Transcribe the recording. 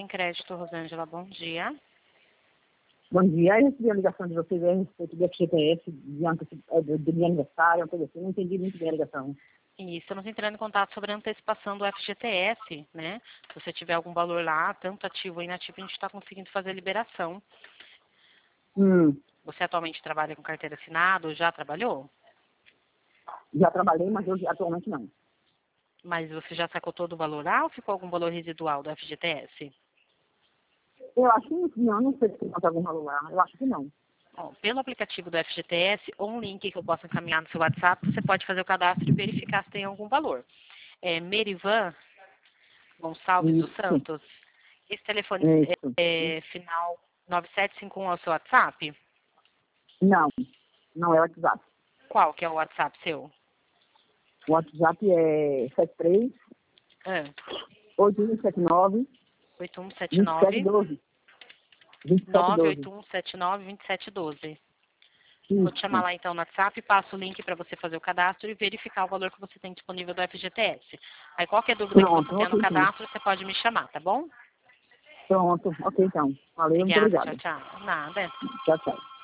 Sem Crédito, Rosângela, bom dia. Bom dia, eu recebi a ligação de vocês a respeito do FGTS, de meu aniversário, uma coisa assim, não entendi muito bem a ligação. E estamos entrando em contato sobre a antecipação do FGTS, né? Se você tiver algum valor lá, tanto ativo ou inativo, a gente está conseguindo fazer a liberação. Você atualmente trabalha com carteira assinada ou já trabalhou? Já trabalhei, mas hoje atualmente não. Mas você já sacou todo o valor lá ou ficou algum valor residual do FGTS? Eu acho que não sei se tem algum valor lá, eu acho que não. Bom, pelo aplicativo do FGTS ou um link que eu possa encaminhar no seu WhatsApp, você pode fazer o cadastro e verificar se tem algum valor. É Merivan Gonçalves dos Isso, Santos. Esse telefone isso. final 9751 é o seu WhatsApp? Não é o WhatsApp. Qual que é o WhatsApp seu? O WhatsApp é 73 É. 8179 8179 2712. 2712. 98179 2712. Isso. Vou te chamar lá então no WhatsApp, passo o link para você fazer o cadastro e verificar o valor que você tem disponível do FGTS. Aí qualquer dúvida que você tenha no cadastro, você pode me chamar, tá bom? Pronto, ok então. Valeu, muito Obrigada, tchau, obrigado. tchau. Nada. Tchau, tchau.